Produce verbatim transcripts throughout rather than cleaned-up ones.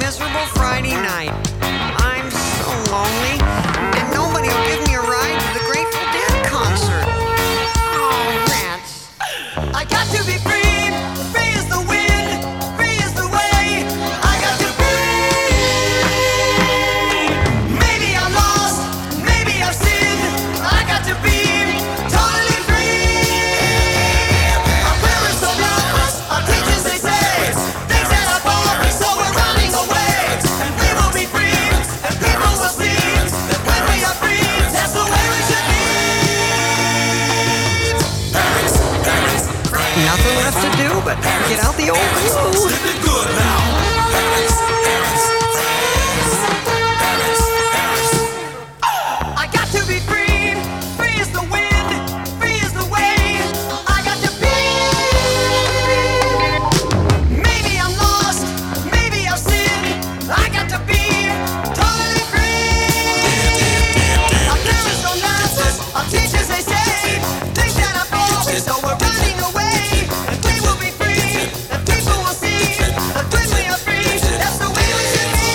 miserable Friday night. I'm so lonely, and nobody will give me a ride to the Grateful Dead concert. Oh, rats. I got to be free, free as the wind, free as the way. I got to be. Maybe I'm lost, maybe I've sinned. I got to be totally free. Our parents don't know us, our teachers they say things that are boring, so we're running away. And we will be free, and people will see that when we are free, that's the way we should be. Paris, Paris, France. Nothing left to do but get out the old glue. Live it good now. Paris, Paris, France. Paris, Paris. I got to be free, free as the wind, free as the way. I got to be. Maybe I'm lost, maybe I've sinned. I got to be totally free. Our parents don't ask us, our teachers they say things that are boring, so we're running away. And we will be free, and people will see that when we are free, that's the way we should be.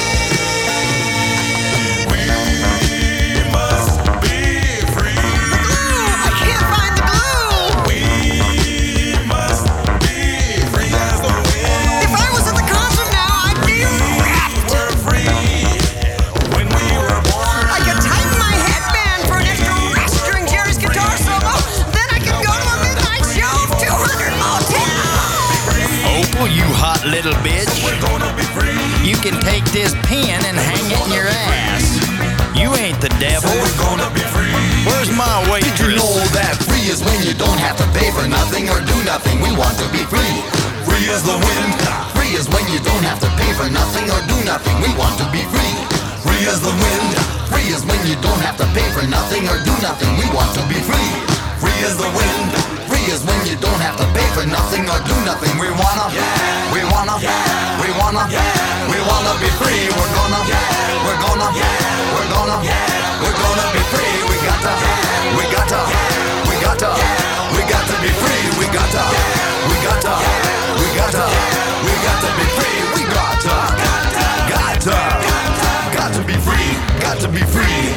We must be free. I can't find the glue. We must be free as the wind. If I was at the concert now, I'd be wrapped. We're free when we were born. I could tighten my headband for an extra rest during Jerry's guitar solo. Then I could go to a midnight show of two hundred Motel. Opal, you hot little bitch. We're gonna be free. You can take this pin and hang it in your ass. You ain't the devil. We're gonna be free. Where's my Did you waitress? know that free is when you don't have to pay for nothing or do nothing? We want to be free. Free as the wind. Free is when you don't have to pay for nothing or do nothing. We want to be free. Free as the wind. Free is when you don't have to pay for nothing or do nothing. We want to be free. Free as the wind. Free is when you don't have to pay for nothing or do nothing. We wanna, we wanna, we wanna, we wanna be free. We're gonna, we're gonna, we're gonna, we're gonna be free. We gotta, we gotta, we gotta, we got to be free. We gotta, we gotta, we gotta, we got to be free. We gotta, gotta, got to be free. Got to be free.